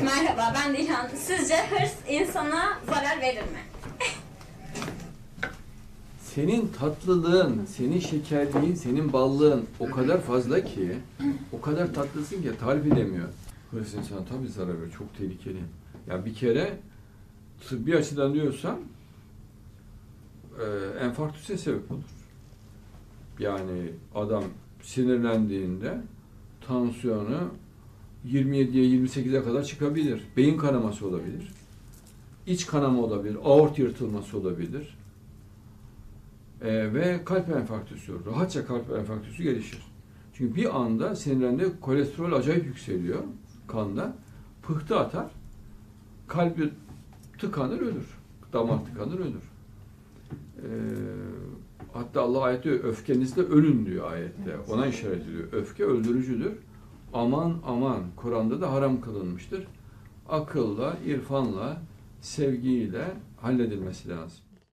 Merhaba, ben Dilan. Sizce hırs insana zarar verir mi? Senin tatlılığın, senin şekerliğin, senin ballığın o kadar fazla ki, o kadar tatlısın ki tarif edemiyor. Hırs insana tabii zarar veriyor, çok tehlikeli. Ya bir kere tıbbi açıdan diyorsam enfarktüse sebep olur. Yani adam sinirlendiğinde tansiyonu 27'ye 28'e kadar çıkabilir. Beyin kanaması olabilir. İç kanama olabilir. Aort yırtılması olabilir. Ve kalp enfarktüsü, rahatça kalp enfarktüsü gelişir. Çünkü bir anda sinirlendiğinde kolesterol acayip yükseliyor kanda. Pıhtı atar. Kalbi tıkanır, ölür. Damar tıkanır, ölür. Hatta Allah ayette diyor, öfkenizle ölün diyor ayette. Ona işaret ediyor. Öfke öldürücüdür. Aman aman, Kur'an'da da haram kılınmıştır. Akılla, irfanla, sevgiyle halledilmesi lazım.